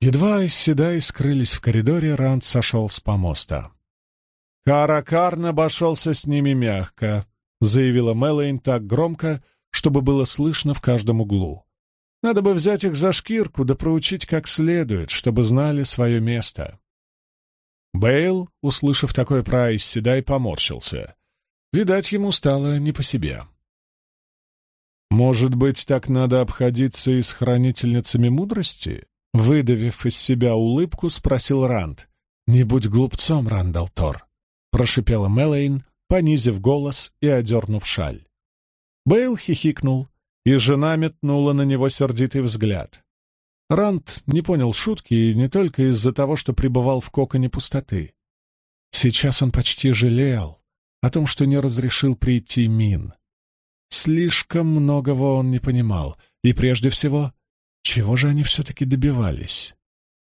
Едва Исседай скрылись в коридоре, Ранд сошел с помоста. «Каракарн обошелся с ними мягко», — заявила Мэлэйн так громко, чтобы было слышно в каждом углу. «Надо бы взять их за шкирку да проучить как следует, чтобы знали свое место». Бейл, услышав такое про Исседай, поморщился. Видать, ему стало не по себе. «Может быть, так надо обходиться и с хранительницами мудрости?» Выдавив из себя улыбку, спросил Ранд. «Не будь глупцом, Рандал Тор», — прошипела Мэлэйн, понизив голос и одернув шаль. Бейл хихикнул, и жена метнула на него сердитый взгляд. Ранд не понял шутки и не только из-за того, что пребывал в коконе пустоты. Сейчас он почти жалел о том, что не разрешил прийти Мин. Слишком многого он не понимал, и прежде всего, чего же они все-таки добивались?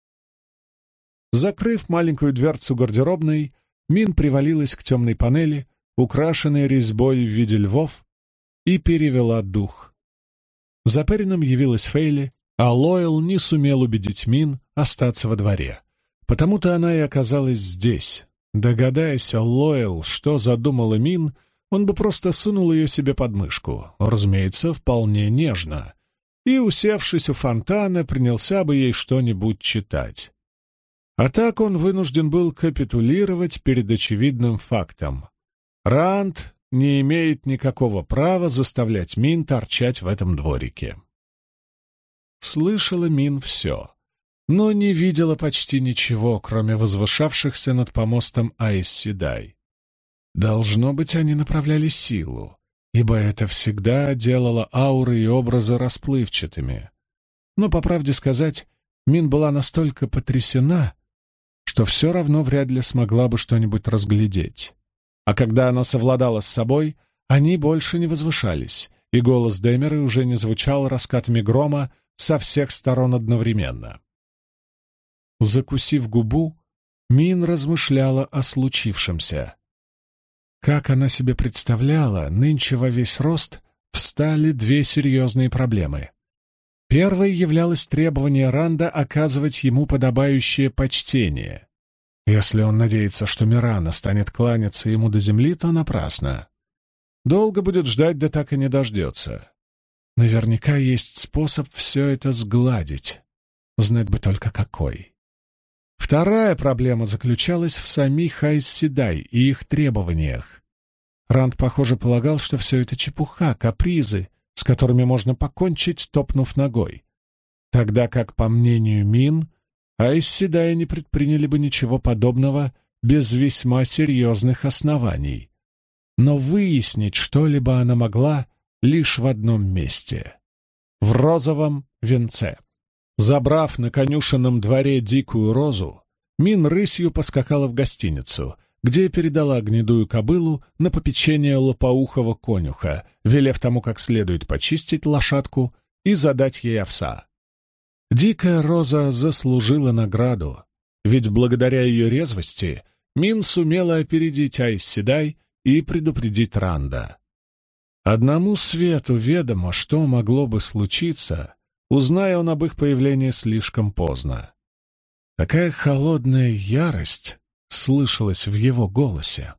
Закрыв маленькую дверцу гардеробной, Мин привалилась к темной панели, украшенной резьбой в виде львов, и перевела дух. За Перином явилась Фейли, а Лоэл не сумел убедить Мин остаться во дворе. Потому-то она и оказалась здесь. Догадайся, Лоэл, что задумала Мин, он бы просто сунул ее себе под мышку, разумеется, вполне нежно, и, усевшись у фонтана, принялся бы ей что-нибудь читать. А так он вынужден был капитулировать перед очевидным фактом. Ранд не имеет никакого права заставлять Мин торчать в этом дворике. Слышала Мин все, но не видела почти ничего, кроме возвышавшихся над помостом Аэс Седай. Должно быть, они направляли силу, ибо это всегда делало ауры и образы расплывчатыми. Но, по правде сказать, Мин была настолько потрясена, что все равно вряд ли смогла бы что-нибудь разглядеть. А когда она совладала с собой, они больше не возвышались, и голос Демеры уже не звучал раскатами грома со всех сторон одновременно. Закусив губу, Мин размышляла о случившемся. Как она себе представляла, нынче во весь рост встали две серьезные проблемы. Первой являлось требование Ранда оказывать ему подобающее почтение. Если он надеется, что Мирана станет кланяться ему до земли, то напрасно. Долго будет ждать, да так и не дождется. Наверняка есть способ все это сгладить. Знать бы только какой. Вторая проблема заключалась в самих Аэс Седай и их требованиях. Ранд, похоже, полагал, что все это чепуха, капризы, с которыми можно покончить, топнув ногой. Тогда как, по мнению Мин, Аэс Седай не предприняли бы ничего подобного без весьма серьезных оснований. Но выяснить что-либо она могла лишь в одном месте — в розовом венце. Забрав на конюшенном дворе дикую розу, Мин рысью поскакала в гостиницу, где передала гнедую кобылу на попечение лопоухого конюха, велев тому как следует почистить лошадку и задать ей овса. Дикая роза заслужила награду, ведь благодаря ее резвости Мин сумела опередить Аэс Седай и предупредить Ранда. Одному свету ведомо, что могло бы случиться, узная он об их появлении слишком поздно. Такая холодная ярость слышалась в его голосе.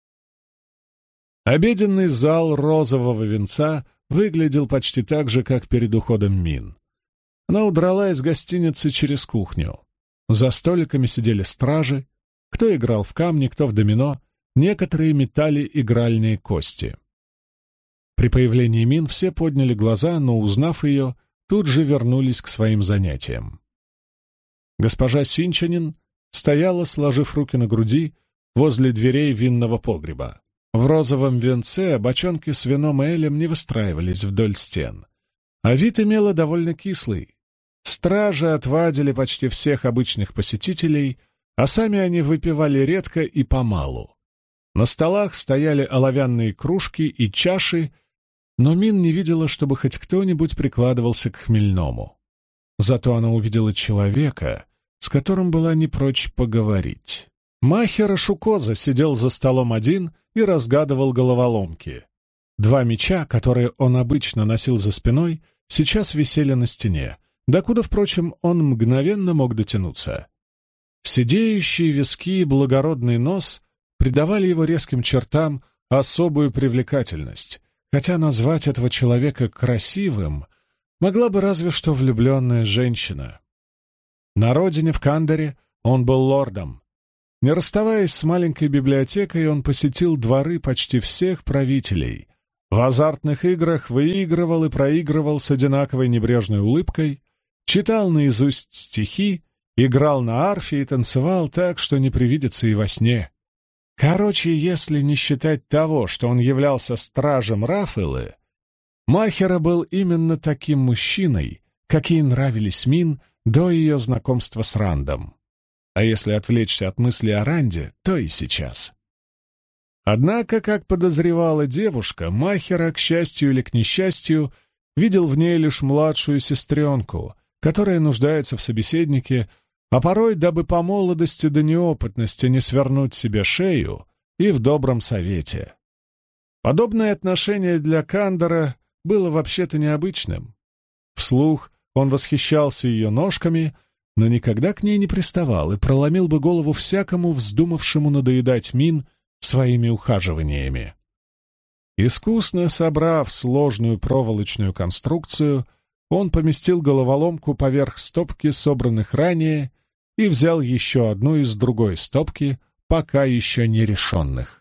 Обеденный зал розового венца выглядел почти так же, как перед уходом Мин. Она удрала из гостиницы через кухню. За столиками сидели стражи, кто играл в камни, кто в домино, некоторые метали игральные кости. При появлении Мин все подняли глаза, но, узнав ее, тут же вернулись к своим занятиям. Госпожа Синчанин стояла, сложив руки на груди, возле дверей винного погреба. В розовом венце бочонки с вином и элем не выстраивались вдоль стен, а вид имела довольно кислый. Стражи отвадили почти всех обычных посетителей, а сами они выпивали редко и помалу. На столах стояли оловянные кружки и чаши, но Мин не видела, чтобы хоть кто-нибудь прикладывался к хмельному. Зато она увидела человека, с которым была не прочь поговорить. Махера Шукоза сидел за столом один и разгадывал головоломки. Два меча, которые он обычно носил за спиной, сейчас висели на стене, докуда, впрочем, он мгновенно мог дотянуться. Седеющие виски и благородный нос придавали его резким чертам особую привлекательность, хотя назвать этого человека красивым могла бы разве что влюбленная женщина. На родине, в Кандоре, он был лордом. Не расставаясь с маленькой библиотекой, он посетил дворы почти всех правителей. В азартных играх выигрывал и проигрывал с одинаковой небрежной улыбкой, читал наизусть стихи, играл на арфе и танцевал так, что не привидится и во сне. Короче, если не считать того, что он являлся стражем Рафаэлы, Махера был именно таким мужчиной, какие нравились Мин до ее знакомства с Рандом. А если отвлечься от мысли о Ранде, то и сейчас. Однако, как подозревала девушка, Махера, к счастью или к несчастью, видел в ней лишь младшую сестренку, которая нуждается в собеседнике, а порой, дабы по молодости до неопытности не свернуть себе шею, и в добром совете. Подобное отношение для Кандора было вообще-то необычным. Вслух он восхищался ее ножками, но никогда к ней не приставал и проломил бы голову всякому вздумавшему надоедать Мин своими ухаживаниями. Искусно собрав сложную проволочную конструкцию, он поместил головоломку поверх стопки, собранных ранее, и взял еще одну из другой стопки, пока еще не решенных.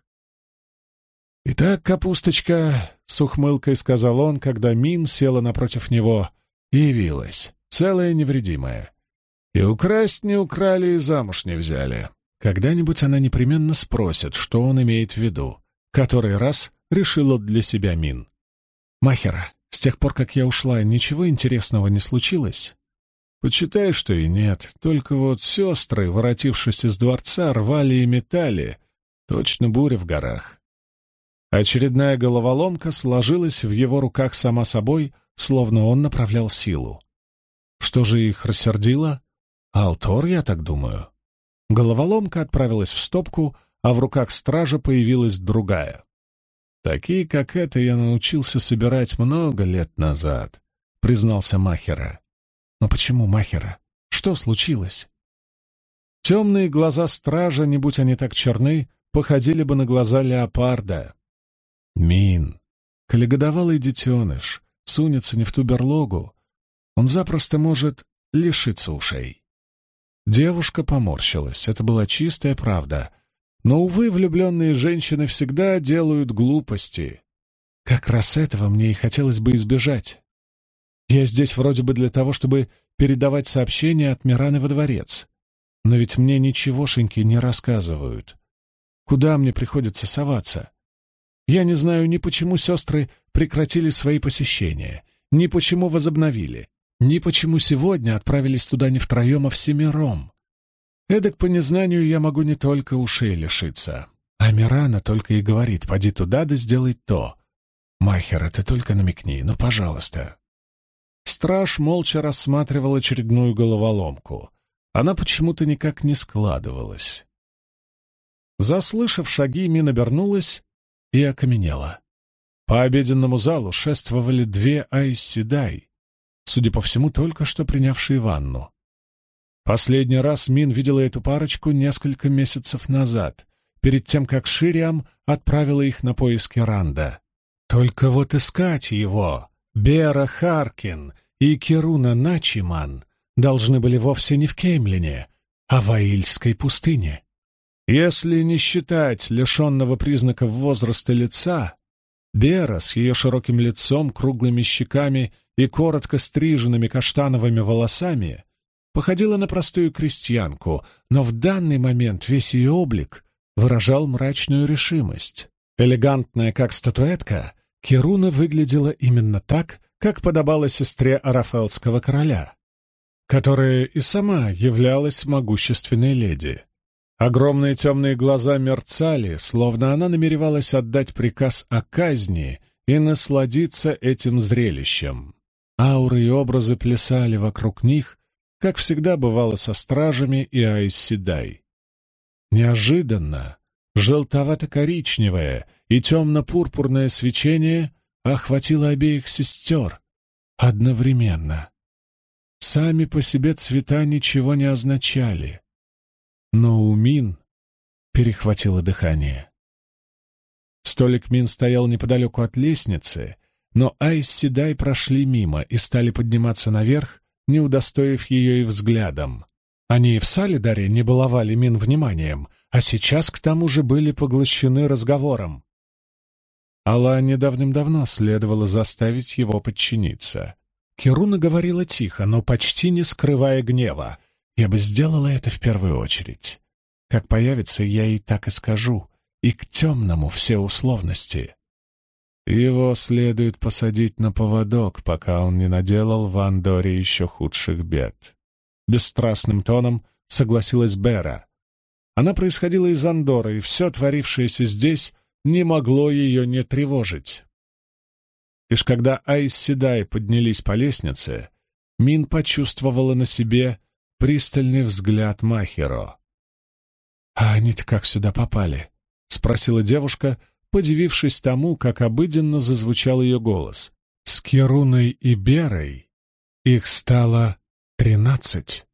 «Итак, капусточка», — с ухмылкой сказал он, когда Мин села напротив него, — «явилась, целая невредимая. И украсть не украли, и замуж не взяли. Когда-нибудь она непременно спросит, что он имеет в виду. Который раз решила для себя Мин. Махера, с тех пор, как я ушла, ничего интересного не случилось?» «Почитай, что и нет. Только вот сестры, воротившись из дворца, рвали и метали. Точно буря в горах». Очередная головоломка сложилась в его руках сама собой, словно он направлял силу. Что же их рассердило? Алтор, я так думаю. Головоломка отправилась в стопку, а в руках стража появилась другая. «Такие, как эта, я научился собирать много лет назад», — признался Махера. «Но почему Махера? Что случилось?» Темные глаза стража, не будь они так черны, походили бы на глаза леопарда. Мин, коли годовалый детеныш сунется не в ту берлогу, он запросто может лишиться ушей. Девушка поморщилась, это была чистая правда. Но, увы, влюбленные женщины всегда делают глупости. Как раз этого мне и хотелось бы избежать. Я здесь вроде бы для того, чтобы передавать сообщения от Мираны во дворец. Но ведь мне ничегошеньки не рассказывают. Куда мне приходится соваться? Я не знаю ни почему сестры прекратили свои посещения, ни почему возобновили, ни почему сегодня отправились туда не втроем, а всемиром. Эдак по незнанию я могу не только ушей лишиться. А Мирана только и говорит: поди туда да сделай то. Махера, ты только намекни, ну, пожалуйста. Страж молча рассматривал очередную головоломку. Она почему-то никак не складывалась. Заслышав шаги, Мин обернулась и окаменела. По обеденному залу шествовали две Айс-Седай, судя по всему, только что принявшие ванну. Последний раз Мин видела эту парочку несколько месяцев назад, перед тем, как Шириам отправила их на поиски Ранда. Только вот искать его Бера Харкин и Кируна Начиман должны были вовсе не в Кеймлине, а в Аильской пустыне. Если не считать лишенного признаков возраста лица, Бера с ее широким лицом, круглыми щеками и коротко стриженными каштановыми волосами походила на простую крестьянку, но в данный момент весь ее облик выражал мрачную решимость. Элегантная, как статуэтка, Кируна выглядела именно так, как подобало сестре Арафелского короля, которая и сама являлась могущественной леди. Огромные темные глаза мерцали, словно она намеревалась отдать приказ о казни и насладиться этим зрелищем. Ауры и образы плясали вокруг них, как всегда бывало со стражами и Айс-Седай. Неожиданно желтовато-коричневое и темно-пурпурное свечение охватило обеих сестер одновременно. Сами по себе цвета ничего не означали. Но у Мин перехватило дыхание. Столик Мин стоял неподалеку от лестницы, но Айс Седай прошли мимо и стали подниматься наверх, не удостоив ее и взглядом. Они и в Салидаре не баловали Мин вниманием, а сейчас к тому же были поглощены разговором. Алане давным-давно следовало заставить его подчиниться. Кируна говорила тихо, но почти не скрывая гнева. «Я бы сделала это в первую очередь. Как появится, я ей так и скажу. И к темному все условности. Его следует посадить на поводок, пока он не наделал в Андоре еще худших бед». Бесстрастным тоном согласилась Бера. Она происходила из Андоры, и все творившееся здесь не могло ее не тревожить. Лишь когда Айс Седай поднялись по лестнице, Мин почувствовала на себе пристальный взгляд Махиро. «А они-то как сюда попали?» — спросила девушка, подивившись тому, как обыденно зазвучал ее голос. С Кируной и Берой их стало 13.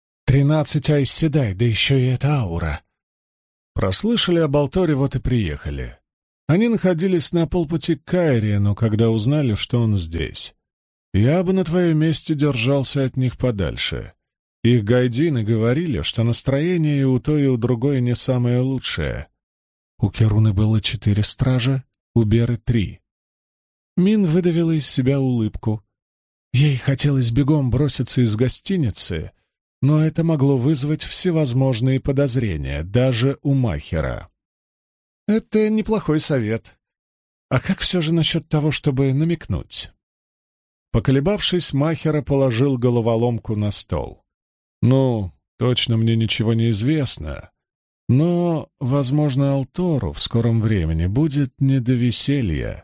13 Айс Седай, да еще и эта аура. Прослышали об Алторе, вот и приехали. Они находились на полпути к Кайриену, когда узнали, что он здесь. Я бы на твоем месте держался от них подальше. Их гайдины говорили, что настроение и у той, и у другой не самое лучшее. У Кируны было 4 стража, у Беры 3. Мин выдавила из себя улыбку. Ей хотелось бегом броситься из гостиницы, но это могло вызвать всевозможные подозрения, даже у Махера. Это неплохой совет. А как все же насчет того, чтобы намекнуть? Поколебавшись, Махера положил головоломку на стол. Ну, точно мне ничего не известно, но, возможно, Алтору в скором времени будет не до веселья.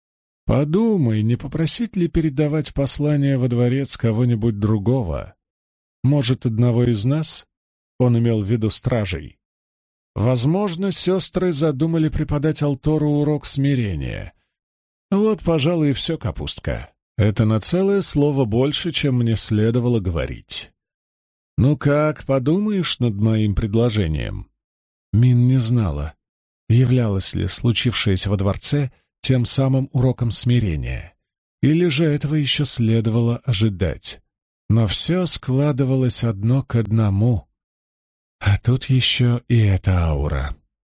Подумай, не попросить ли передавать послание во дворец кого-нибудь другого? Может, одного из нас? Он имел в виду стражей. Возможно, сестры задумали преподать Алтору урок смирения. Вот, пожалуй, и все, капустка. Это на целое слово больше, чем мне следовало говорить. Ну как, подумаешь над моим предложением? Мин не знала, являлось ли случившееся во дворце тем самым уроком смирения, или же этого еще следовало ожидать. Но все складывалось одно к одному. А тут еще и эта аура.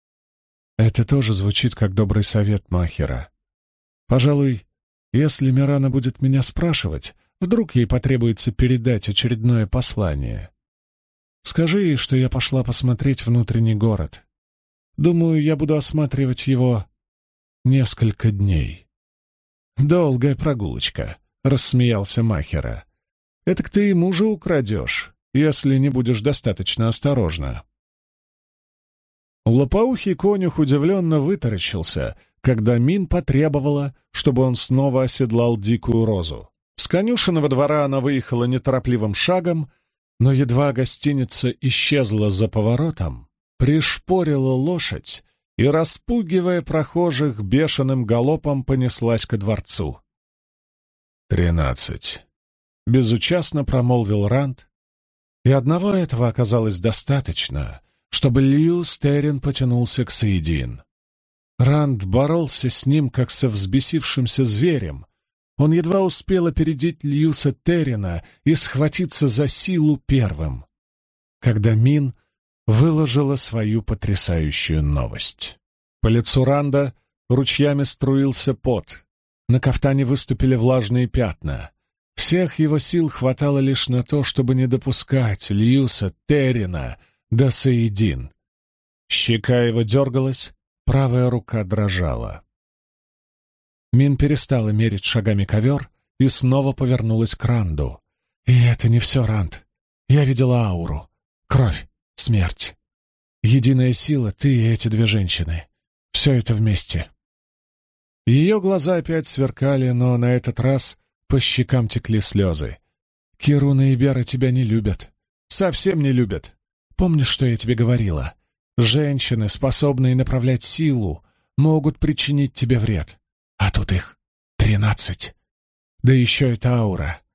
Это тоже звучит как добрый совет Махера. Пожалуй, если Мирана будет меня спрашивать, вдруг ей потребуется передать очередное послание. Скажи ей, что я пошла посмотреть внутренний город. Думаю, я буду осматривать его несколько дней. «Долгая прогулочка», — рассмеялся Махера. «Этак ты и мужа украдешь, если не будешь достаточно осторожна». Лопоухий конюх удивленно вытаращился, когда Мин потребовала, чтобы он снова оседлал дикую розу. С конюшенного двора она выехала неторопливым шагом, но едва гостиница исчезла за поворотом, пришпорила лошадь и, распугивая прохожих, бешеным галопом понеслась ко дворцу. 13. Безучастно промолвил Ранд, и одного этого оказалось достаточно, чтобы Лью Стерин потянулся к Саидин. Ранд боролся с ним, как со взбесившимся зверем. Он едва успел опередить Льюса Террина и схватиться за силу первым, когда Мин выложила свою потрясающую новость. По лицу Ранда ручьями струился пот, на кафтане выступили влажные пятна. Всех его сил хватало лишь на то, чтобы не допускать Льюса Террина до Саидин. Щека его дергалась, правая рука дрожала. Мин перестала мерить шагами ковер и снова повернулась к Ранду. «И это не все, Ранд. Я видела ауру. Кровь, смерть. Единая сила, ты и эти 2 женщины. Все это вместе». Ее глаза опять сверкали, но на этот раз по щекам текли слезы. «Кируна и Бера тебя не любят. Совсем не любят. Помнишь, что я тебе говорила? Женщины, способные направлять силу, могут причинить тебе вред. А тут их 13. Да еще это аура.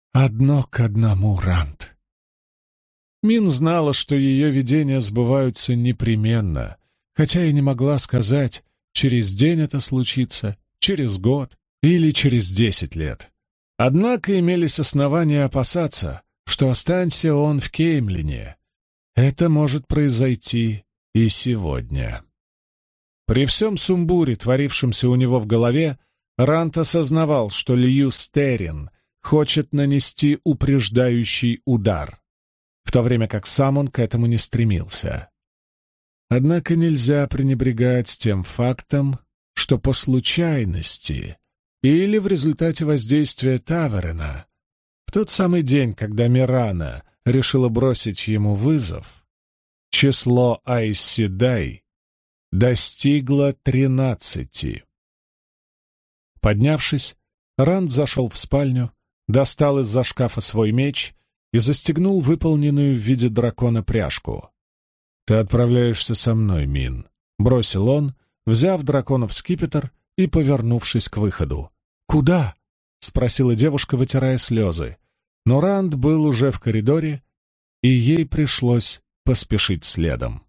одно к одному, Ранд. Мин знала, что ее видения сбываются непременно, хотя и не могла сказать, через день это случится, через год или через 10 лет. Однако имелись основания опасаться, что останься он в Кеймлине, это может произойти и сегодня. При всем сумбуре, творившемся у него в голове, Ранд осознавал, что Лью Стерин хочет нанести упреждающий удар, в то время как сам он к этому не стремился. Однако нельзя пренебрегать тем фактом, что по случайности или в результате воздействия Таверена, в тот самый день, когда Мирана решила бросить ему вызов, число Айс Седай достигло 13. Поднявшись, Ранд зашел в спальню, достал из-за шкафа свой меч и застегнул выполненную в виде дракона пряжку. «Ты отправляешься со мной, Мин», — бросил он, взяв драконов скипетр и повернувшись к выходу. «Куда?» — спросила девушка, вытирая слезы. Но Ранд был уже в коридоре, и ей пришлось поспешить следом.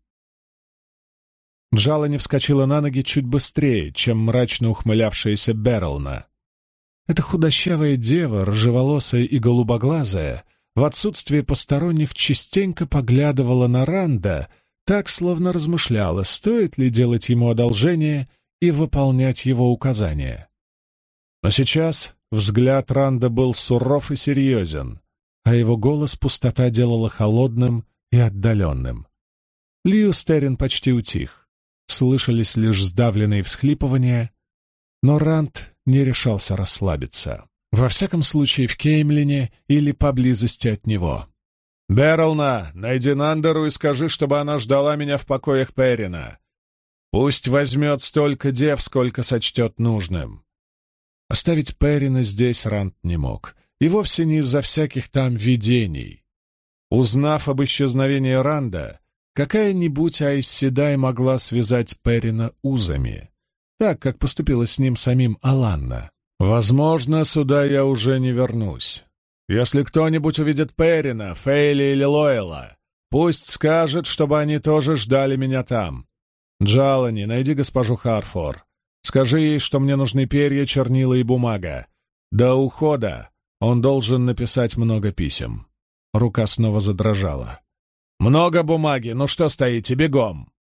Джалани вскочила на ноги чуть быстрее, чем мрачно ухмылявшаяся Берлна. Эта худощавая дева, рыжеволосая и голубоглазая, в отсутствие посторонних частенько поглядывала на Ранда, так словно размышляла, стоит ли делать ему одолжение и выполнять его указания. Но сейчас взгляд Ранда был суров и серьезен, а его голос пустота делала холодным и отдаленным. Лью Стерин почти утих. Слышались лишь сдавленные всхлипывания, но Ранд не решался расслабиться. Во всяком случае, в Кеймлине или поблизости от него. «Берлна, найди Нандеру и скажи, чтобы она ждала меня в покоях Перина. Пусть возьмет столько дев, сколько сочтет нужным». Оставить Перина здесь Ранд не мог, и вовсе не из-за всяких там видений. Узнав об исчезновении Ранда, какая-нибудь Айс Седай могла связать Перина узами, так, как поступила с ним самим Аланна. «Возможно, сюда я уже не вернусь. Если кто-нибудь увидит Перина, Фейли или Лойла, пусть скажет, чтобы они тоже ждали меня там. Джалани, найди госпожу Харфор. Скажи ей, что мне нужны перья, чернила и бумага. До ухода он должен написать много писем». Рука снова задрожала. «Много бумаги, ну что стоите, бегом!»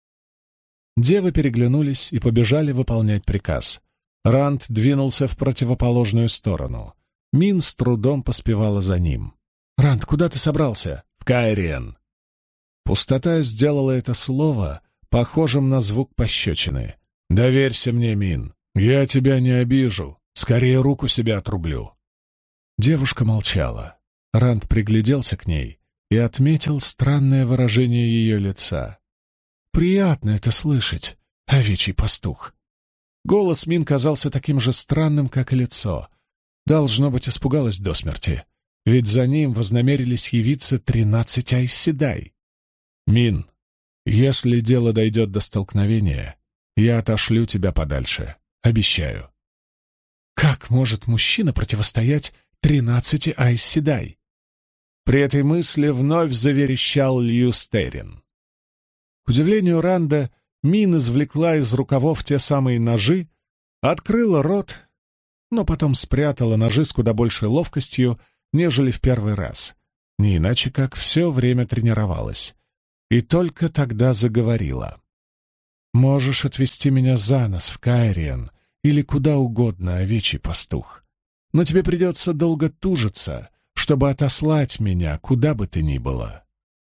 Девы переглянулись и побежали выполнять приказ. Ранд двинулся в противоположную сторону. Мин с трудом поспевала за ним. «Ранд, куда ты собрался?» «В Кайриен». Пустота сделала это слово похожим на звук пощечины. «Доверься мне, Мин. Я тебя не обижу. Скорее руку себе отрублю». Девушка молчала. Ранд пригляделся к ней и отметил странное выражение ее лица. «Приятно это слышать, овечий пастух». Голос Мин казался таким же странным, как и лицо. Должно быть, испугалась до смерти, ведь за ним вознамерились явиться 13 Айс Седай. «Мин, если дело дойдет до столкновения, я отошлю тебя подальше, обещаю». Как может мужчина противостоять 13 Айс Седай? При этой мысли вновь заверещал Лью Стерин. К удивлению Ранда, Мин извлекла из рукавов те самые ножи, открыла рот, но потом спрятала ножи с куда большей ловкостью, нежели в первый раз, не иначе как все время тренировалась, и только тогда заговорила. «Можешь отвезти меня за нос в Кайриен или куда угодно, овечий пастух, но тебе придется долго тужиться, чтобы отослать меня, куда бы ты ни было».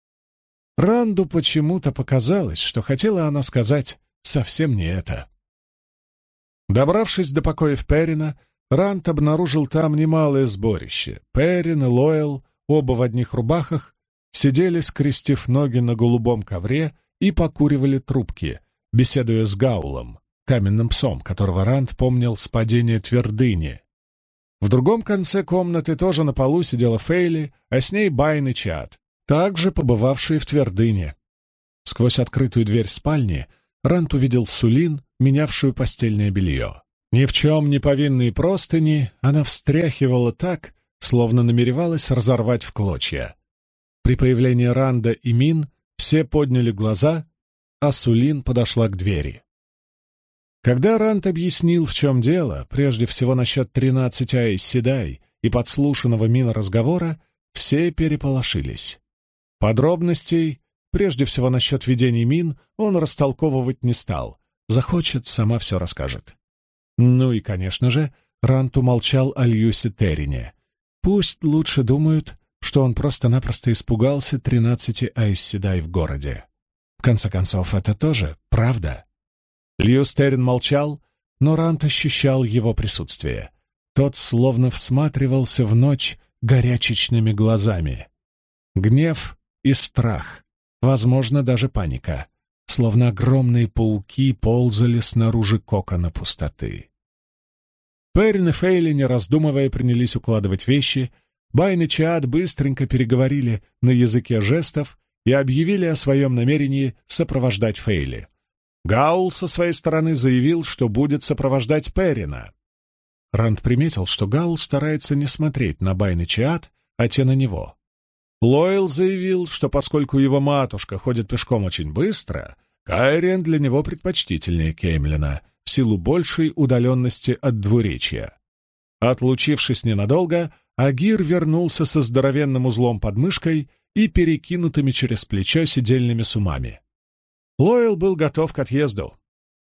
Ранду почему-то показалось, что хотела она сказать совсем не это. Добравшись до покоев Перина, Ранд обнаружил там немалое сборище. Перин и Лоэл, оба в одних рубахах, сидели, скрестив ноги на голубом ковре и покуривали трубки, беседуя с Гаулом, каменным псом, которого Ранд помнил с падения твердыни. В другом конце комнаты тоже на полу сидела Фейли, а с ней Байн и Чад, также побывавшие в твердыне. Сквозь открытую дверь спальни Ранд увидел Сулин, менявшую постельное белье. Ни в чем не повинные простыни она встряхивала так, словно намеревалась разорвать в клочья. При появлении Ранда и Мин все подняли глаза, а Сулин подошла к двери. Когда Ранд объяснил, в чем дело, прежде всего насчет 13 Аэс Седай и подслушанного Мин разговора, все переполошились. Подробностей, прежде всего насчет видений Мин, он растолковывать не стал. Захочет, сама все расскажет. Ну и, конечно же, Ранд умолчал о Льюсе Террине. Пусть лучше думают, что он просто-напросто испугался 13 Аэс Седай в городе. В конце концов, это тоже правда. Льюс Террин молчал, но Ранд ощущал его присутствие. Тот словно всматривался в ночь горячечными глазами. Гнев и страх, возможно, даже паника, словно огромные пауки ползали снаружи кокона пустоты. Перрин и Фейли, не раздумывая, принялись укладывать вещи. Байн и Чиад быстренько переговорили на языке жестов и объявили о своем намерении сопровождать Фейли. Гаул со своей стороны заявил, что будет сопровождать Перрина. Ранд приметил, что Гаул старается не смотреть на Байн и Чиад, а те на него. Лойл заявил, что поскольку его матушка ходит пешком очень быстро, Кайриен для него предпочтительнее Кеймлина в силу большей удаленности от двуречья. Отлучившись ненадолго, Агир вернулся со здоровенным узлом под мышкой и перекинутыми через плечо седельными сумами. Лойл был готов к отъезду.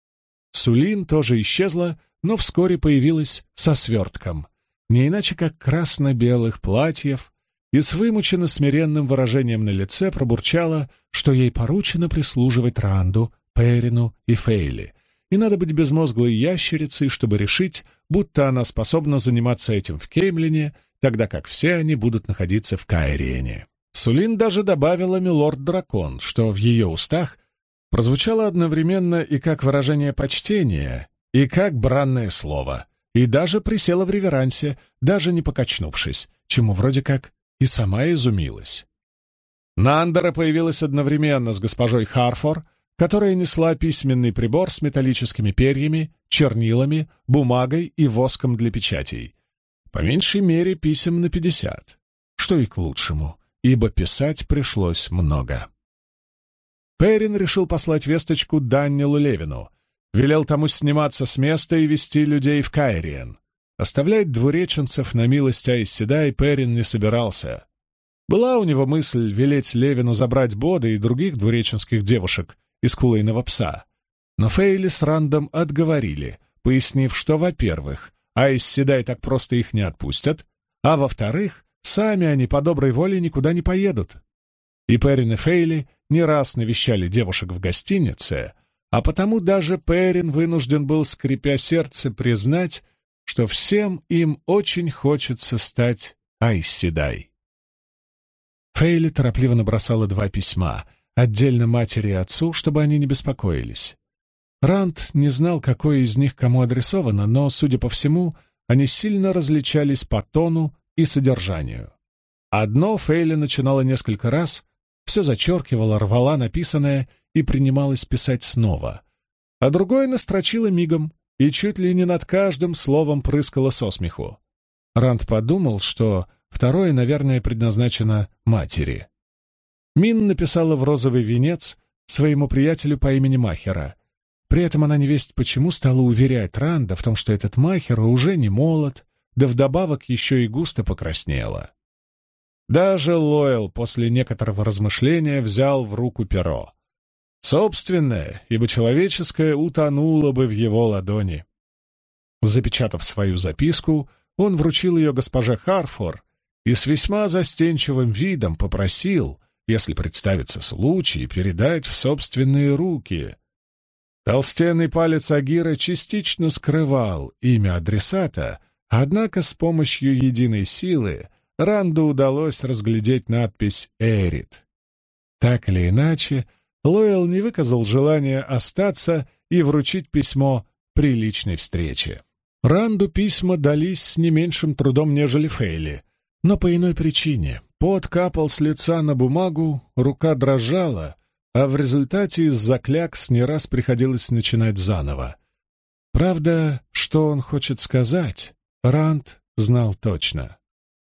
Сулин тоже исчезла, но вскоре появилась со свертком, не иначе как красно-белых платьев, и с вымученно смиренным выражением на лице пробурчала, что ей поручено прислуживать Ранду, Перрину и Фейли, и надо быть безмозглой ящерицей, чтобы решить, будто она способна заниматься этим в Кеймлине, тогда как все они будут находиться в Кайриене. Сулин даже добавила «милорд-дракон», что в ее устах прозвучало одновременно и как выражение почтения, и как бранное слово, и даже присела в реверансе, даже не покачнувшись, чему вроде как и сама изумилась. Нандера появилась одновременно с госпожой Харфор, которая несла письменный прибор с металлическими перьями, чернилами, бумагой и воском для печатей. По меньшей мере писем на 50, что и к лучшему, ибо писать пришлось много. Перрин решил послать весточку Даннилу Левину, велел тому сниматься с места и вести людей в Кайриен. Оставлять двуреченцев на милость Аэс Седай Перрин не собирался. Была у него мысль велеть Левину забрать Бода и других двуреченских девушек из Кулейного пса, но Фейли с Рандом отговорили, пояснив, что, во-первых, Аэс Седай так просто их не отпустят, а во-вторых, сами они по доброй воле никуда не поедут. И Перрин и Фейли не раз навещали девушек в гостинице, а потому даже Перрин вынужден был, скрипя сердце, признать, что всем им очень хочется стать Аэс Седай. Фейли торопливо набросала 2 письма, отдельно матери и отцу, чтобы они не беспокоились. Ранд не знал, какое из них кому адресовано, но, судя по всему, они сильно различались по тону и содержанию. Одно Фейли начинала несколько раз, все зачеркивала, рвала написанное и принималась писать снова, а другое настрочила мигом и чуть ли не над каждым словом прыскала со смеху. Ранд подумал, что второе, наверное, предназначено матери. Мин написала в розовый венец своему приятелю по имени Махера. При этом она невесть почему стала уверять Ранда в том, что этот Махера уже не молод, да вдобавок еще и густо покраснела. Даже Лойл после некоторого размышления взял в руку перо. Собственное, ибо человеческое утонуло бы в его ладони. Запечатав свою записку, он вручил ее госпоже Харфор и с весьма застенчивым видом попросил, если представится случай, передать в собственные руки. Толстенный палец Агира частично скрывал имя адресата, однако с помощью единой силы Ранду удалось разглядеть надпись «Эрит». Так или иначе, Лойл не выказал желания остаться и вручить письмо при личной встрече. Ранду письма дались с не меньшим трудом, нежели Фейли, но по иной причине. Пот капал с лица на бумагу, рука дрожала, а в результате из-за клякс не раз приходилось начинать заново. Правда, что он хочет сказать, Ранд знал точно.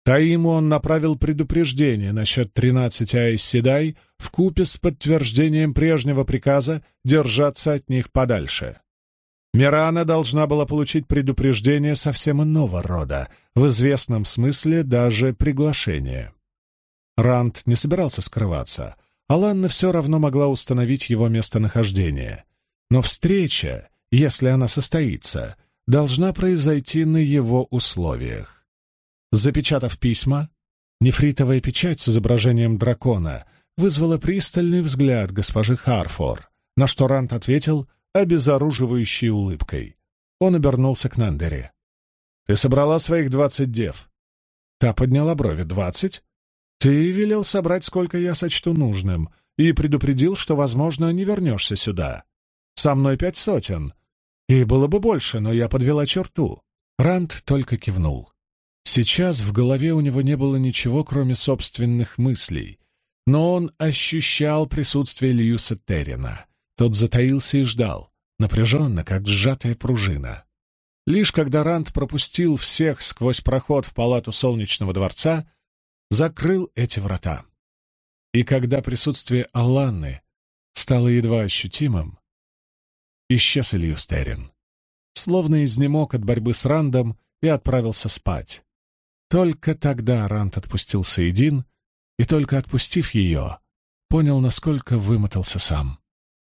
Таиму он направил предупреждение насчет 13 Аэс-Седай вкупе с подтверждением прежнего приказа держаться от них подальше. Мирана должна была получить предупреждение совсем иного рода, в известном смысле даже приглашение. Ранд не собирался скрываться, а Ланна все равно могла установить его местонахождение. Но встреча, если она состоится, должна произойти на его условиях. Запечатав письма, нефритовая печать с изображением дракона вызвала пристальный взгляд госпожи Харфор, на что Ранд ответил обезоруживающей улыбкой. Он обернулся к Нандере. «Ты собрала своих 20 дев?» Та подняла брови. «20? Ты велел собрать, сколько я сочту нужным, и предупредил, что, возможно, не вернешься сюда. Со мной 5 сотен. И было бы больше, но я подвела черту». Ранд только кивнул. Сейчас в голове у него не было ничего, кроме собственных мыслей, но он ощущал присутствие Льюса Террина. Тот затаился и ждал, напряженно, как сжатая пружина. Лишь когда Ранд пропустил всех сквозь проход в палату Солнечного дворца, закрыл эти врата. И когда присутствие Аланны стало едва ощутимым, исчез и Льюс Террин. Словно изнемог от борьбы с Рандом и отправился спать. Только тогда Ранд отпустил Саидин, и только отпустив ее, понял, насколько вымотался сам.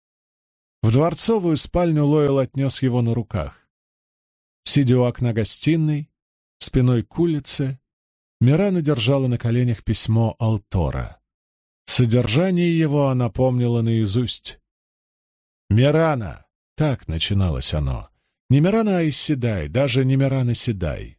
В дворцовую спальню Лоэл отнес его на руках. Сидя у окна гостиной, спиной к улице, Мирана держала на коленях письмо Алтора. Содержание его она помнила наизусть. «Мирана!» — так начиналось оно. Не Мирана Аэс-Седай, даже не Мирана Седай.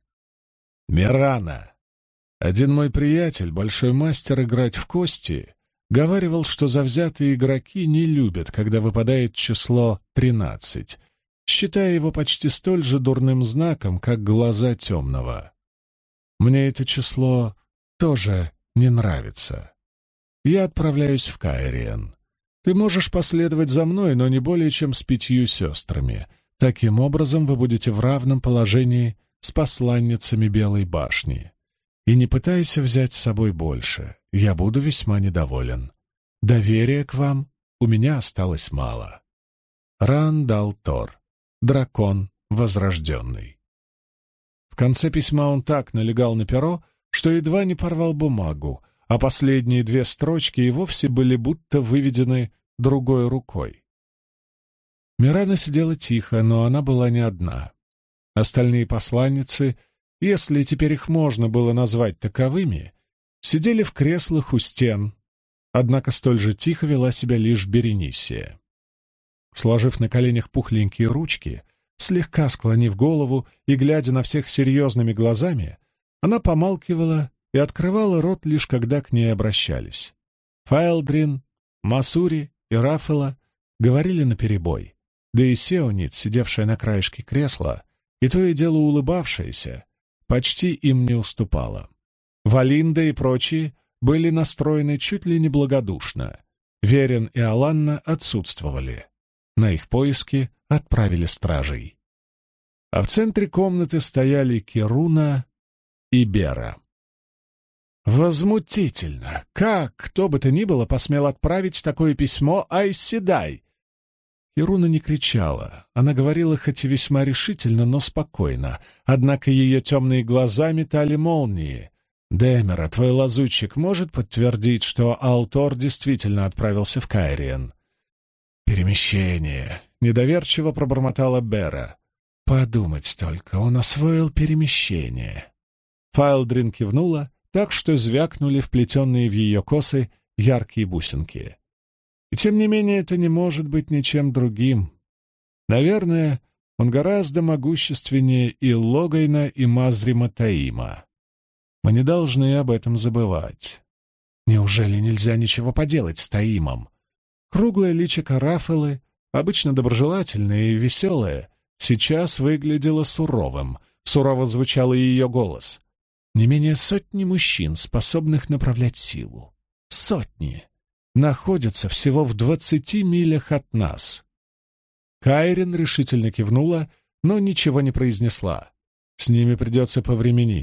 «Мирана! Один мой приятель, большой мастер играть в кости, говаривал, что завзятые игроки не любят, когда выпадает число 13, считая его почти столь же дурным знаком, как глаза темного. Мне это число тоже не нравится. Я отправляюсь в Кайриен. Ты можешь последовать за мной, но не более чем с 5 сестрами. Таким образом, вы будете в равном положении с посланницами Белой башни. И не пытайся взять с собой больше, я буду весьма недоволен. Доверия к вам у меня осталось мало. Рандал Тор, дракон возрожденный». В конце письма он так налегал на перо, что едва не порвал бумагу, а последние 2 строчки и вовсе были будто выведены другой рукой. Мирана сидела тихо, но она была не одна. Остальные посланницы, если теперь их можно было назвать таковыми, сидели в креслах у стен, однако столь же тихо вела себя лишь Беренисия. Сложив на коленях пухленькие ручки, слегка склонив голову и глядя на всех серьезными глазами, она помалкивала и открывала рот лишь когда к ней обращались. Файлдрин, Масури и Рафела говорили наперебой, да и Сеонит, сидевшая на краешке кресла, и то и дело улыбавшаяся, почти им не уступала. Валинда и прочие были настроены чуть ли не благодушно. Верен и Аланна отсутствовали. На их поиски отправили стражей. А в центре комнаты стояли Кируна и Бера. Возмутительно! Как кто бы то ни было посмел отправить такое письмо Аэс-Седай? Кируна не кричала. Она говорила хоть и весьма решительно, но спокойно. Однако ее темные глаза метали молнии. «Демера, твой лазутчик, может подтвердить, что Алтор действительно отправился в Кайриен?» «Перемещение!» — недоверчиво пробормотала Бера. «Подумать только, он освоил перемещение!» Файлдрин кивнула, так что звякнули вплетенные в ее косы яркие бусинки. И тем не менее это не может быть ничем другим. Наверное, он гораздо могущественнее и Логайна, и Мазрима Таима. Мы не должны об этом забывать. Неужели нельзя ничего поделать с Таимом? Круглое личико Рафелы, обычно доброжелательное и веселое, сейчас выглядело суровым. Сурово звучал и ее голос. Не менее 100 мужчин, способных направлять силу. 100 находятся всего в 20 милях от нас. Кайрин решительно кивнула, но ничего не произнесла. «С ними придется повременить.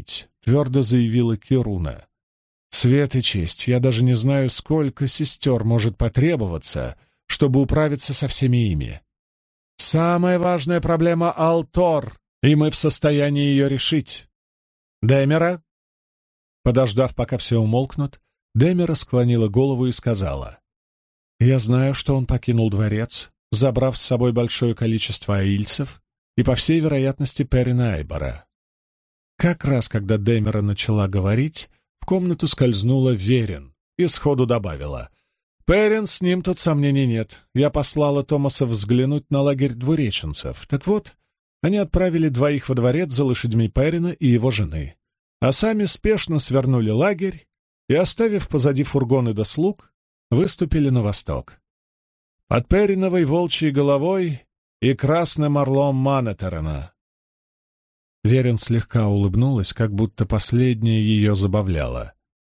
твердо заявила Кируна. «Свет и честь, я даже не знаю, сколько сестер может потребоваться, чтобы управиться со всеми ими. Самая важная проблема — Алтор, и мы в состоянии ее решить. Демера?» Подождав, пока все умолкнут, Демера склонила голову и сказала: «Я знаю, что он покинул дворец, забрав с собой большое количество аильцев и, по всей вероятности, Перина Айбора». Как раз когда Демера начала говорить, в комнату скользнула Верин и сходу добавила: «Перин, с ним тут сомнений нет. Я послала Томаса взглянуть на лагерь двуреченцев. Так вот, они отправили 2 во дворец за лошадьми Перина и его жены, а сами спешно свернули лагерь и, оставив позади фургоны да слуг, выступили на восток. Под Периновой волчьей головой и красным орлом Манетерена». Верин слегка улыбнулась, как будто последнее ее забавляло.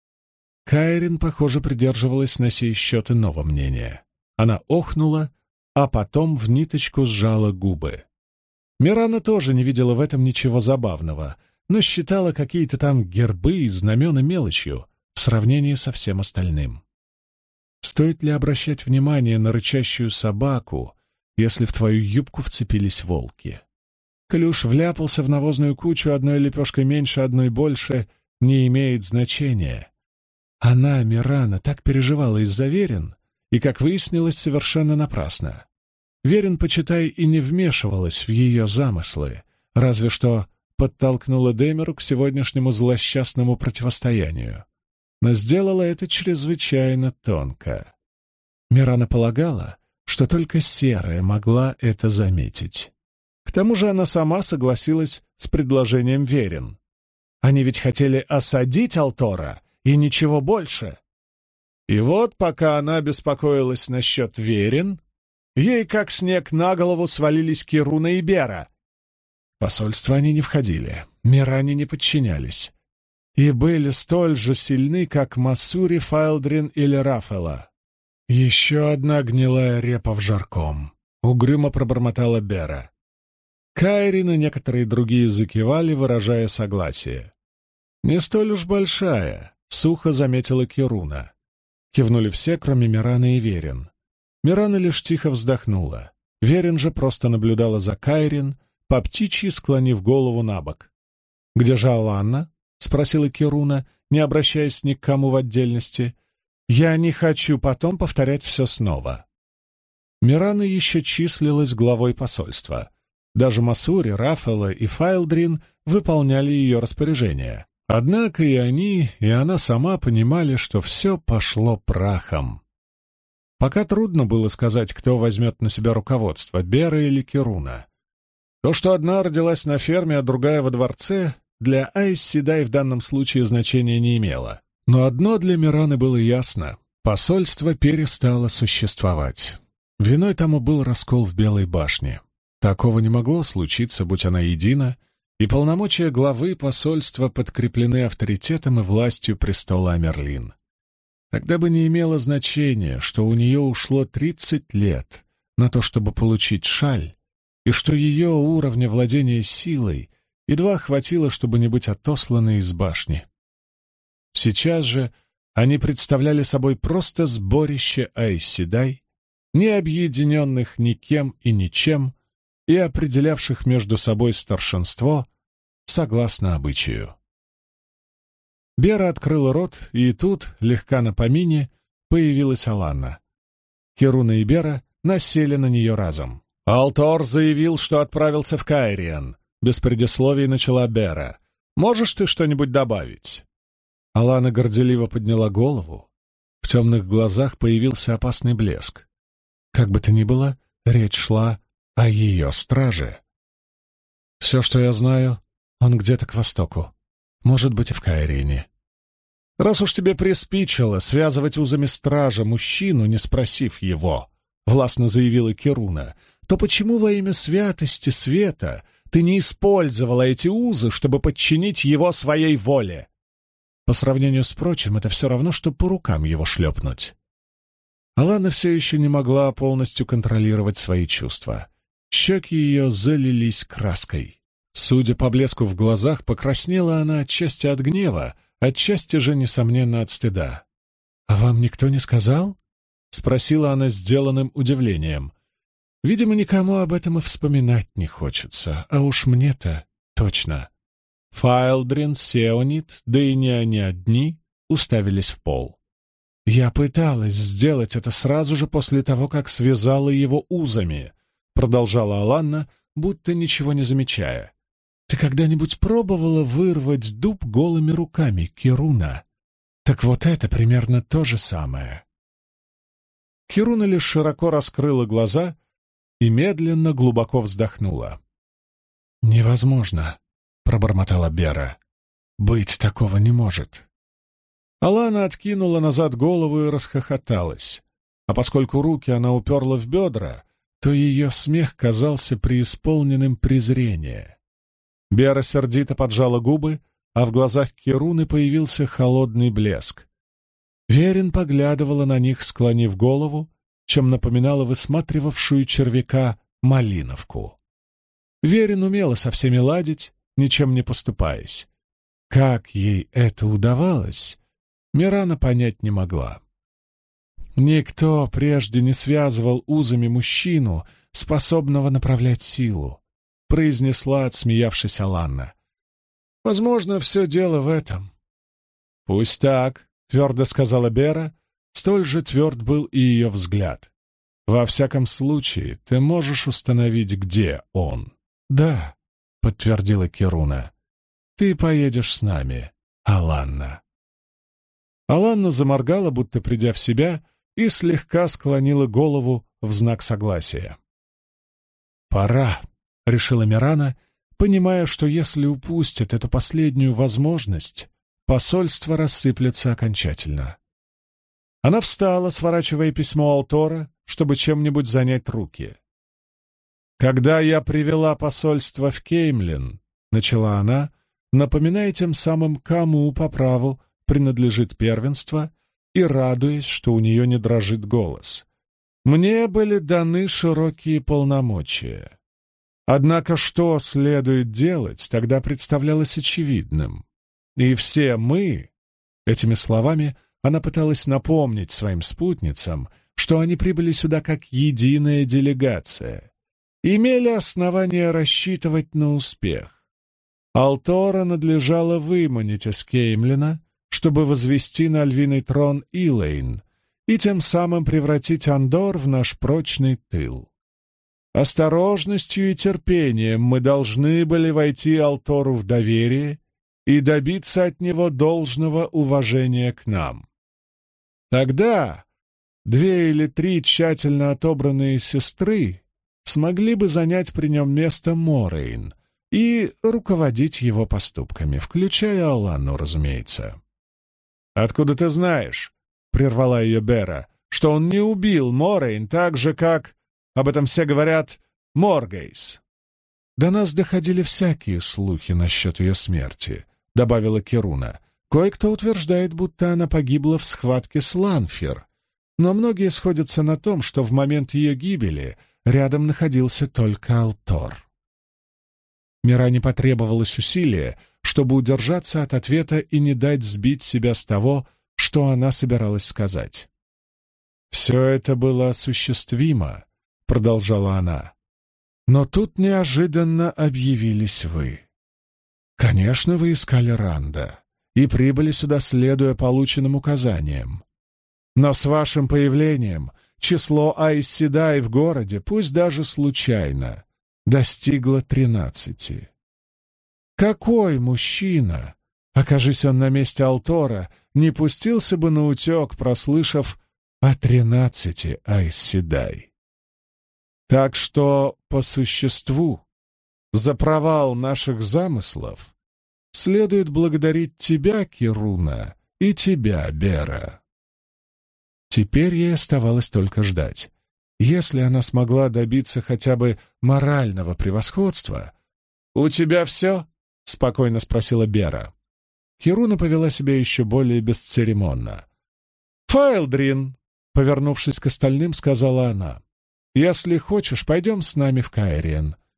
Кайрин, похоже, придерживалась на сей счет иного мнения. Она охнула, а потом в ниточку сжала губы. Мирана тоже не видела в этом ничего забавного, но считала какие-то там гербы и знамена мелочью в сравнении со всем остальным. Стоит ли обращать внимание на рычащую собаку, если в твою юбку вцепились волки? Коли уж вляпался в навозную кучу, одной лепешкой меньше, одной больше, не имеет значения. Она, Мирана, так переживала из-за Верин, и, как выяснилось, совершенно напрасно. Верин, почитай, и не вмешивалась в ее замыслы, разве что подтолкнула Демеру к сегодняшнему злосчастному противостоянию. Но сделала это чрезвычайно тонко. Мирана полагала, что только Серая могла это заметить. К тому же она сама согласилась с предложением Верин. Они ведь хотели осадить Алтора, и ничего больше. И вот, пока она беспокоилась насчет Верин, ей как снег на голову свалились Кируна и Бера. В посольство они не входили, Миране не подчинялись, и были столь же сильны, как Масури, Файлдрин или Рафаэла. «Еще одна гнилая репа в жарком», — угрюмо пробормотала Бера. Кайрин и некоторые другие закивали, выражая согласие. «Не столь уж большая», — сухо заметила Кируна. Кивнули все, кроме Мираны и Верин. Мирана лишь тихо вздохнула. Верин же просто наблюдала за Кайрин, по птичьи склонив голову на бок. «Где же Аланна?» — спросила Кируна, не обращаясь ни к кому в отдельности. «Я не хочу потом повторять все снова». Мирана еще числилась главой посольства. Даже Масури, Рафаэла и Файлдрин выполняли ее распоряжения. Однако и они, и она сама понимали, что все пошло прахом. Пока трудно было сказать, кто возьмет на себя руководство, Бера или Кируна. То, что одна родилась на ферме, а другая во дворце, для Айс Седай в данном случае значения не имело. Но одно для Мираны было ясно — посольство перестало существовать. Виной тому был раскол в Белой башне. Такого не могло случиться, будь она едина, и полномочия главы посольства подкреплены авторитетом и властью престола Амерлин. Тогда бы не имело значения, что у нее ушло 30 лет на то, чтобы получить шаль, и что ее уровня владения силой едва хватило, чтобы не быть отосланной из башни. Сейчас же они представляли собой просто сборище Айс Седай, не объединенных никем и ничем, и определявших между собой старшинство согласно обычаю. Бера открыла рот, и тут, слегка на помине, появилась Аланна. Кируна и Бера насели на нее разом. «Алтор заявил, что отправился в Кайриан», — без предисловий начала Бера. «Можешь ты что-нибудь добавить?» Алана горделиво подняла голову. В темных глазах появился опасный блеск. Как бы то ни было, речь шла о ее страже. «Все, что я знаю, он где-то к востоку. Может быть, и в Кайрине. Раз уж тебе приспичило связывать узами стража мужчину, не спросив его, — властно заявила Кируна, — то почему во имя святости света ты не использовала эти узы, чтобы подчинить его своей воле? По сравнению с прочим, это все равно, что по рукам его шлепнуть». Алана все еще не могла полностью контролировать свои чувства. Щеки ее залились краской. Судя по блеску в глазах, покраснела она отчасти от гнева, отчасти же, несомненно, от стыда. «А вам никто не сказал?» — спросила она сделанным удивлением. «Видимо, никому об этом и вспоминать не хочется, а уж мне-то точно». Файлдрин, Сеонит, да и не они одни, уставились в пол. «Я пыталась сделать это сразу же после того, как связала его узами», — продолжала Аланна, будто ничего не замечая. «Ты когда-нибудь пробовала вырвать дуб голыми руками, Кируна? Так вот это примерно то же самое». Кируна лишь широко раскрыла глаза и медленно глубоко вздохнула. «Невозможно», — пробормотала Бера. «Быть такого не может». Алана откинула назад голову и расхохоталась, а поскольку руки она уперла в бедра, то ее смех казался преисполненным презрения. Бера сердито поджала губы, а в глазах Кируны появился холодный блеск. Верин поглядывала на них, склонив голову, чем напоминала высматривавшую червяка малиновку. Верин умела со всеми ладить, ничем не поступаясь. Как ей это удавалось, Мирана понять не могла. Никто прежде не связывал узами мужчину, способного направлять силу, произнесла, отсмеявшись, Аланна. Возможно, все дело в этом. Пусть так, твердо сказала Бера, столь же тверд был и ее взгляд. Во всяком случае, ты можешь установить, где он. Да, подтвердила Кируна. Ты поедешь с нами, Аланна. Аланна заморгала, будто придя в себя, и слегка склонила голову в знак согласия. «Пора», — решила Мирана, понимая, что если упустит эту последнюю возможность, посольство рассыплется окончательно. Она встала, сворачивая письмо Алтора, чтобы чем-нибудь занять руки. «Когда я привела посольство в Кеймлин», — начала она, напоминая тем самым, кому по праву принадлежит первенство, и радуясь, что у нее не дрожит голос. «Мне были даны широкие полномочия. Однако что следует делать, тогда представлялось очевидным. И все мы...» Этими словами она пыталась напомнить своим спутницам, что они прибыли сюда как единая делегация, имели основания рассчитывать на успех. Алтора надлежало выманить из Кеймлина, чтобы возвести на львиный трон Илэйн и тем самым превратить Андор в наш прочный тыл. Осторожностью и терпением мы должны были войти Алтору в доверие и добиться от него должного уважения к нам. Тогда 2 или 3 тщательно отобранные сестры смогли бы занять при нем место Морейн и руководить его поступками, включая Аланну, разумеется. «Откуда ты знаешь?» — прервала ее Бера, «что он не убил Морейн так же, как, об этом все говорят, Моргейс?» «До нас доходили всякие слухи насчет ее смерти», — добавила Кируна. «Кое-кто утверждает, будто она погибла в схватке с Ланфир, но многие сходятся на том, что в момент ее гибели рядом находился только Алтор». Миране потребовалось усилие, чтобы удержаться от ответа и не дать сбить себя с того, что она собиралась сказать. «Все это было осуществимо», — продолжала она. «Но тут неожиданно объявились вы. Конечно, вы искали Ранда и прибыли сюда, следуя полученным указаниям. Но с вашим появлением число Айс-Седай в городе, пусть даже случайно, достигло 13. Какой мужчина, окажись он на месте Алтора, не пустился бы на утек, прослышав о 13 Айс-Седай? Так что, по существу, за провал наших замыслов следует благодарить тебя, Кируна, и тебя, Бера». Теперь ей оставалось только ждать. Если она смогла добиться хотя бы морального превосходства... «У тебя все?» — спокойно спросила Бера. Кируна повела себя еще более бесцеремонно. «Файлдрин!» — повернувшись к остальным, сказала она. «Если хочешь, пойдем с нами в Кайриен.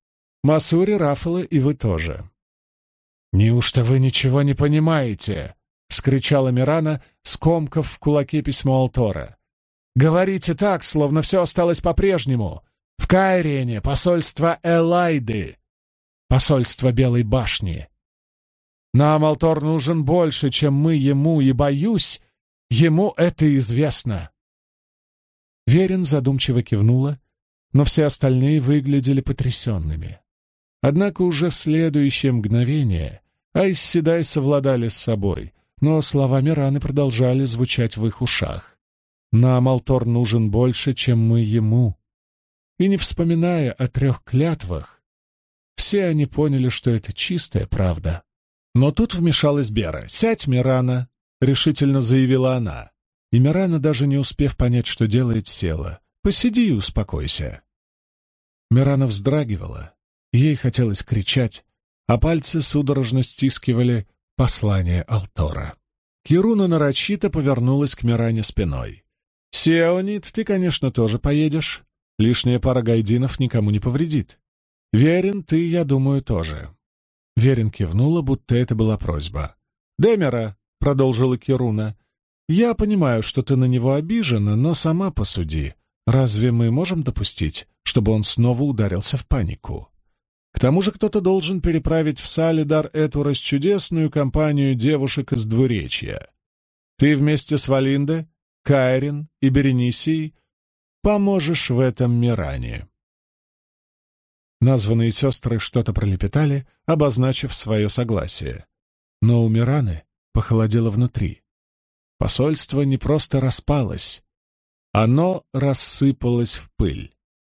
Масури, Рафаэлы и вы тоже». «Неужто вы ничего не понимаете?» — вскричала Мирана, скомкав в кулаке письмо Алтора. «Говорите так, словно все осталось по-прежнему. В Кайрене посольство Элайды, посольство Белой башни. Нам Алтор нужен больше, чем мы ему, и, боюсь, ему это известно». Верин задумчиво кивнула, но все остальные выглядели потрясенными. Однако уже в следующее мгновение Айс Седай совладали с собой, но слова Мираны продолжали звучать в их ушах. «Нам Алтор нужен больше, чем мы ему». И не вспоминая о 3 клятвах, все они поняли, что это чистая правда. Но тут вмешалась Бера. «Сядь, Мирана!» — решительно заявила она. И Мирана, даже не успев понять, что делает, села. «Посиди и успокойся». Мирана вздрагивала, ей хотелось кричать, а пальцы судорожно стискивали послание Алтора. Кируна нарочито повернулась к Миране спиной. «Сеонит, ты, конечно, тоже поедешь. Лишняя пара гайдинов никому не повредит. Верин, ты, я думаю, тоже». Верин кивнула, будто это была просьба. «Демера», — продолжила Кируна, — «я понимаю, что ты на него обижена, но сама посуди. Разве мы можем допустить, чтобы он снова ударился в панику? К тому же кто-то должен переправить в Салидар эту расчудесную компанию девушек из двуречья. Ты вместе с Валинде, Кайрин и Беренисией поможешь в этом Миране». Названные сестры что-то пролепетали, обозначив свое согласие. Но у Мираны похолодело внутри. Посольство не просто распалось, оно рассыпалось в пыль.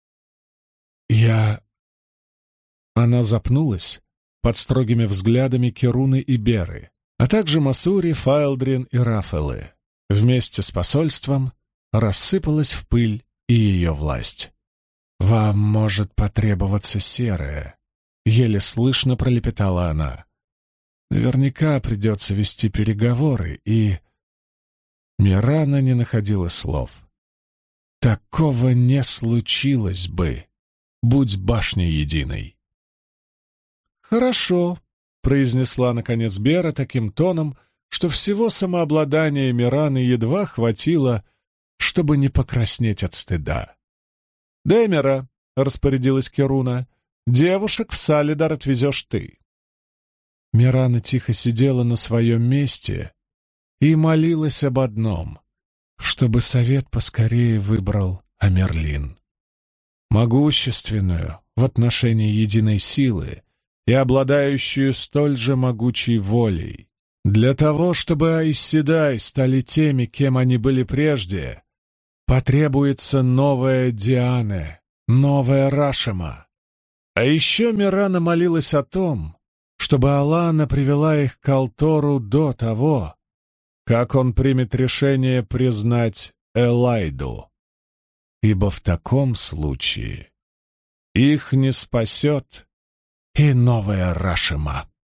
Она запнулась под строгими взглядами Кируны и Беры, а также Масури, Файлдрин и Рафаэлы. Вместе с посольством рассыпалась в пыль и ее власть. «Вам может потребоваться серое», — еле слышно пролепетала она. «Наверняка придется вести переговоры, и...» Мирана не находила слов. «Такого не случилось бы, будь башня единой». «Хорошо», — произнесла наконец Бера таким тоном, что всего самообладания Мираны едва хватило, чтобы не покраснеть от стыда. «Демера», — распорядилась Кируна, — «девушек в Салидар отвезешь ты». Мирана тихо сидела на своем месте и молилась об одном — чтобы совет поскорее выбрал Амерлин. Могущественную в отношении единой силы и обладающую столь же могучей волей. Для того, чтобы Айс Седай стали теми, кем они были прежде, потребуется новая Диане, новая Рашима. А еще Мирана молилась о том, чтобы Алана привела их к Алтору до того, как он примет решение признать Элайду. Ибо в таком случае их не спасет и новая Рашима.